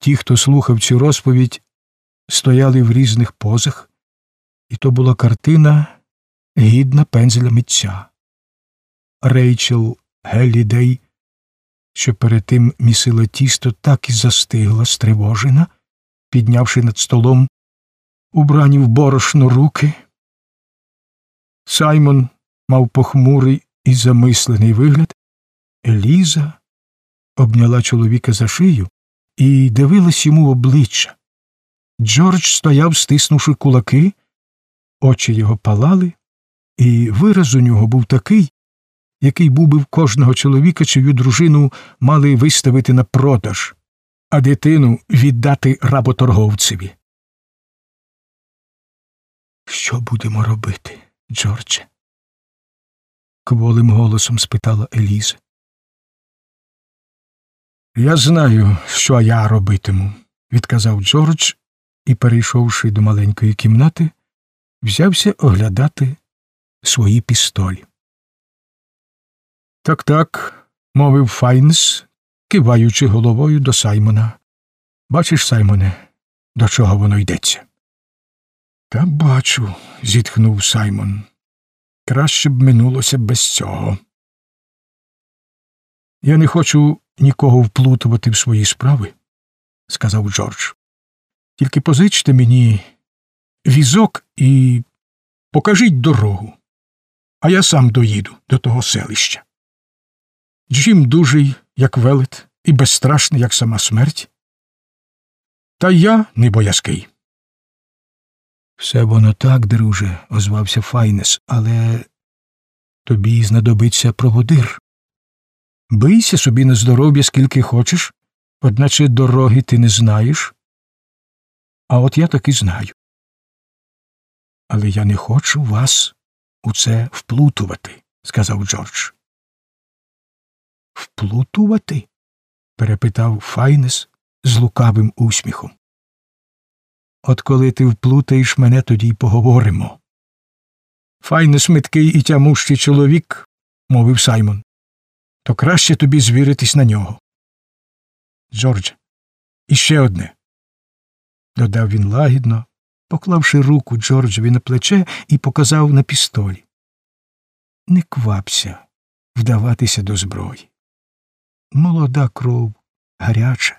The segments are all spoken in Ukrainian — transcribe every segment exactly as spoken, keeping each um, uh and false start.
Ті, хто слухав цю розповідь, стояли в різних позах, і то була картина, гідна пензля митця. Рейчел Геллідей, що перед тим місила тісто, так і застигла, стривожена, піднявши над столом убрані в борошно руки. Саймон мав похмурий і замислений вигляд. Еліза обняла чоловіка за шию і дивилась йому в обличчя. Джордж стояв, стиснувши кулаки, очі його палали, і вираз у нього був такий, який був би в кожного чоловіка, чию дружину мали виставити на продаж, а дитину віддати работорговцеві. «Що будемо робити, Джордже?» – кволим голосом спитала Еліза. «Я знаю, що я робитиму», – відказав Джордж і, перейшовши до маленької кімнати, взявся оглядати свої пістолі. «Так-так», – мовив Файнс, киваючи головою до Саймона. «Бачиш, Саймоне, до чого воно йдеться?» «Та бачу», – зітхнув Саймон. «Краще б минулося без цього». «Я не хочу нікого вплутувати в свої справи», – сказав Джордж. «Тільки позичте мені візок і покажіть дорогу, а я сам доїду до того селища. Джим дужий, як велет, і безстрашний, як сама смерть. Та я не боязкий». «Все воно так, друже», – озвався Файнес, – «але тобі знадобиться проводир. Бийся собі на здоров'я скільки хочеш, одначе дороги ти не знаєш. А от я таки знаю. Але я не хочу вас у це вплутувати», – сказав Джордж. «Вплутувати?» – перепитав Файнес з лукавим усміхом. «От коли ти вплутаєш мене, тоді й поговоримо». «Файнес миткий і тямущий чоловік», – мовив Саймон. «То краще тобі звіритись на нього». «Джордже, іще одне», – додав він лагідно, поклавши руку Джорджеві на плече і показав на пістолі. «Не квапся вдаватися до зброї. Молода кров, гаряча».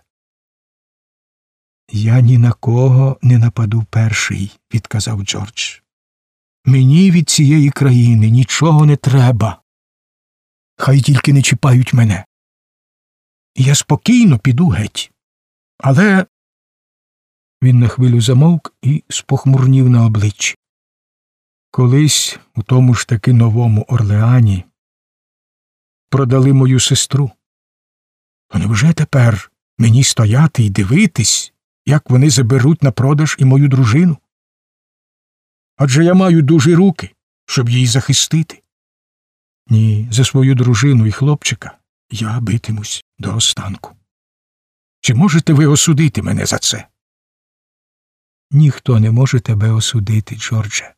«Я ні на кого не нападу перший», – відказав Джордж. «Мені від цієї країни нічого не треба. Хай тільки не чіпають мене. Я спокійно піду геть. Але…» Він на хвилю замовк і спохмурнів на обличчі. «Колись у тому ж таки Новому Орлеані продали мою сестру. То невже тепер мені стояти і дивитись, як вони заберуть на продаж і мою дружину? Адже я маю дужі руки, щоб її захистити. Ні, за свою дружину і хлопчика я битимусь до останку. Чи можете ви осудити мене за це?» «Ніхто не може тебе осудити, Джордже.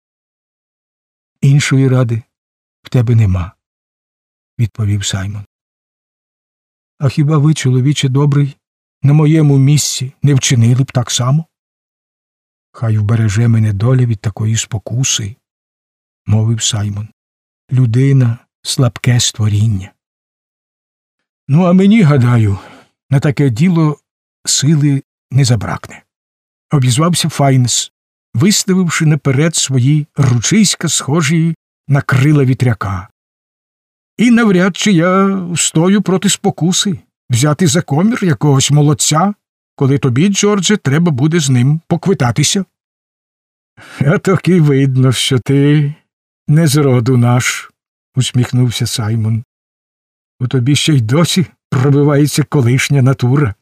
Іншої ради в тебе нема», – відповів Саймон. «А хіба ви, чоловіче добрий, на моєму місці не вчинили б так само? Хай вбереже мене доля від такої спокуси», – мовив Саймон. «Людина – слабке створіння». «Ну, а мені, гадаю, на таке діло сили не забракне», – обізвався Файнес, виставивши наперед свої ручиська, схожі на крила вітряка. «І навряд чи я стою проти спокуси взяти за комір якогось молодця, коли тобі, Джордже, треба буде з ним поквитатися». «А таки видно, що ти не з роду наш», – усміхнувся Саймон. «У тобі ще й досі пробивається колишня натура.